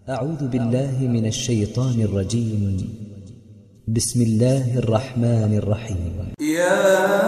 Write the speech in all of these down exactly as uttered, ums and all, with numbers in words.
أعوذ بالله من الشيطان الرجيم. بسم الله الرحمن الرحيم. يا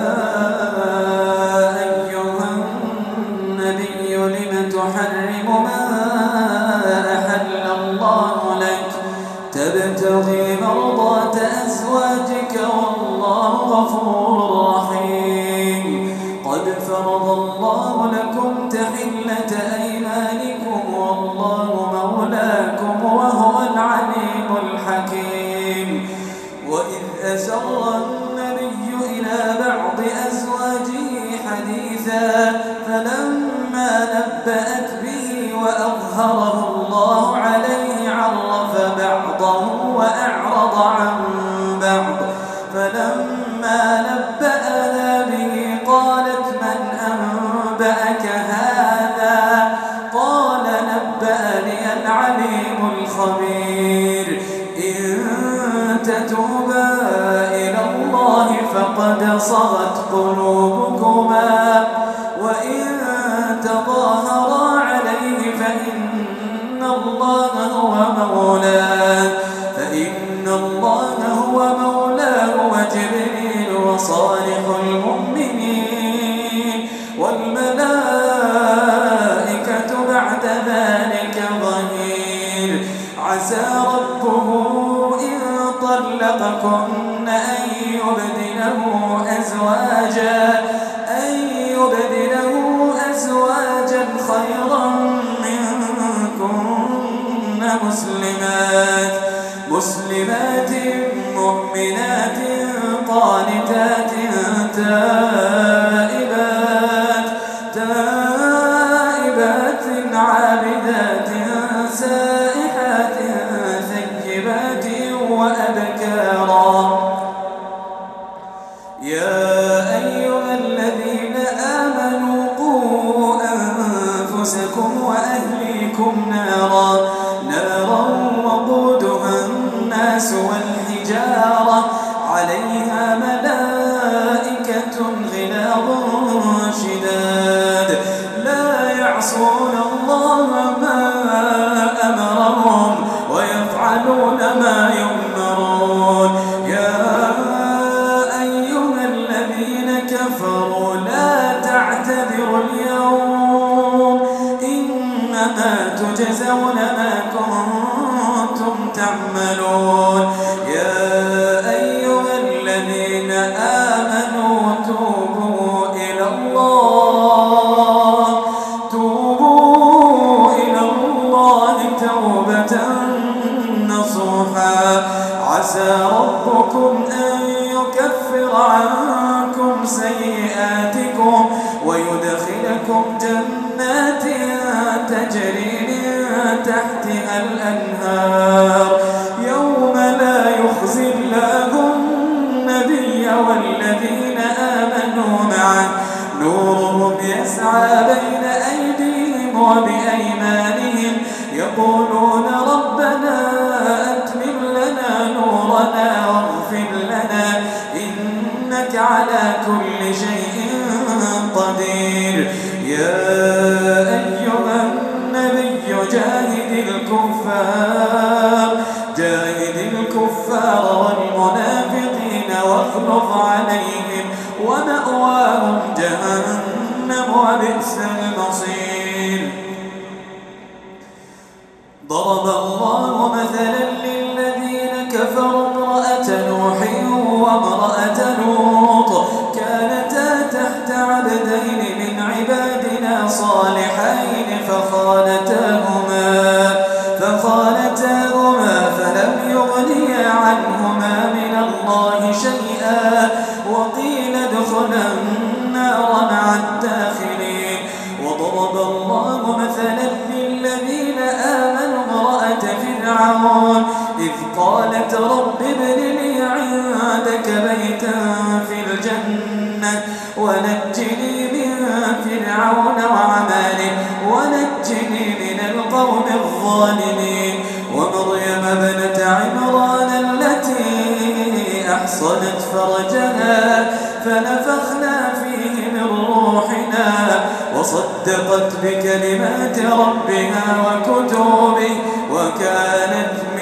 أيها النبي لم تحرم ما أحل الله لك تبتغي مرضات أزواجك والله غفور رحيم. قد فرض الله لكم تحلة أيمانكم والله مولاكم وهو العليم الحكيم. وإذ أسر النبي إلى بعض أزواجه حديثا فلما نبأت به وأظهره الله عليه عرف بعضه وأعرض عن بعض. فلما نبأها به قالت من أنبأك هذا؟ قال نبأني العليم الخبير. إن تتوبا إلى الله فقد صغت قلوبكما وإن تظاهرا عليه فإن الله هو مولاه فإن الله هو مولاه وجبريل وصالح المؤمنين والملائكة بعد ذلك ظهير. عسى ربه طلقكن أن يبدله أزواجا أن يبدله أزواجا خيرا منكن مسلمات مسلمات مؤمنات قانتات تائبات تائبات عابدات سائحات ثيبات وأبكارا. يا أيها الذين آمنوا قوا أنفسكم وأهليكم نارا نارا وقودها الناس والحجارة عليها ملائكة غلاظ شداد لا يعصون الله ما أمرهم ويفعلون ما يؤمرون. يا أيها الذين كفروا لا تعتذروا اليوم إنما تجزون ما كنتم تعملون. يا أيها الذين آمنوا توبوا إلى الله توبوا إلى الله توبة نصوحا. عسى ربكم أن يكفر عنكم سيئاتكم ويدخلكم جنات تجري من تحتها الأنهار يوم لا يخزي الله النبي والذين آمنوا معه نورهم يسعى بين أيديهم وبأيمانهم يقولون ربنا أتمم لنا نورنا واغفر لنا إنك على كل شيء قدير. يا أيها النبي جاهد الكفار جاهد الكفار والمنافقين واغلظ عليهم ومأواهم جهنم وبئس المصير. ضرب الله مثلا للذين كفروا امرأة نوح وامرأة لوط كانتا تحت عبدين من عبادنا صالحين فخانتاهما فخانتاهما فلم يغنيا عنهما من الله شيئا وقيل ادخلا النار مع الداخلين. وضرب الله مثلا للذين آمنوا امرأة فرعون إذ قالت رب ابن لي عندك بيتا في الجنة ونجني من فرعون وعمله ونجني من القوم الظالمين. ومريم ابنة عمران التي أحصنت فرجها فنفخنا فيه من روحنا وصدقت بكلمات ربها وكتبه وكانت